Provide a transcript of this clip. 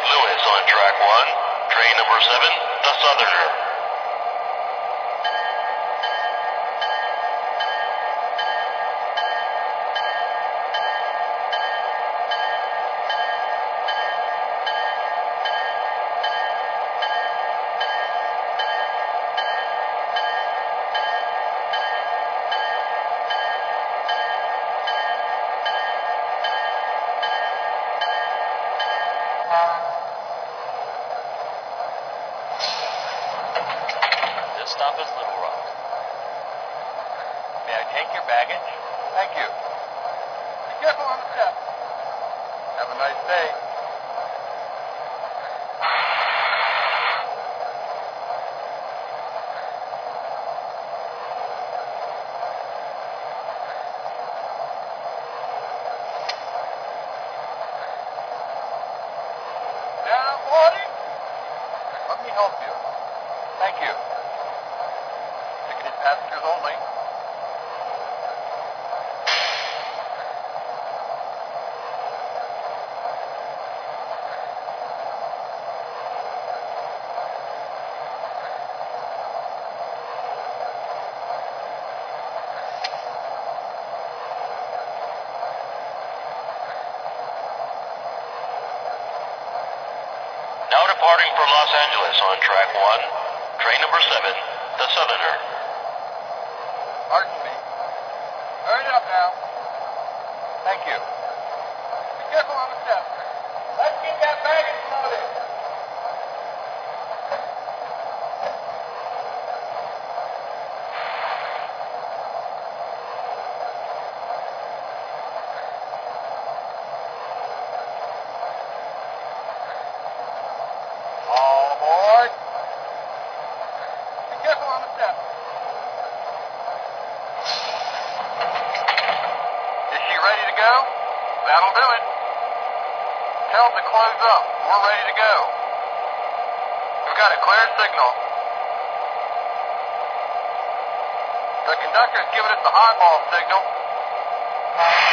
Lewis on track 1. Train number 7, the Southerner. This stop is Little Rock. May I take your baggage? Thank you. Be careful on the steps. Have a nice day. Down, boarding. Let me help you. Thank you. Ticketed passengers only. Now departing for Los Angeles on track 1. Train number 7, the Southerner. Pardon me. Hurry up now. Thank you. Be careful on the steps. Let's get that baggage loaded. All aboard. Be careful on the steps. Is she ready to go? That'll do it. Tell them to close up. We're ready to go. We've got a clear signal. The conductor's giving us the highball signal.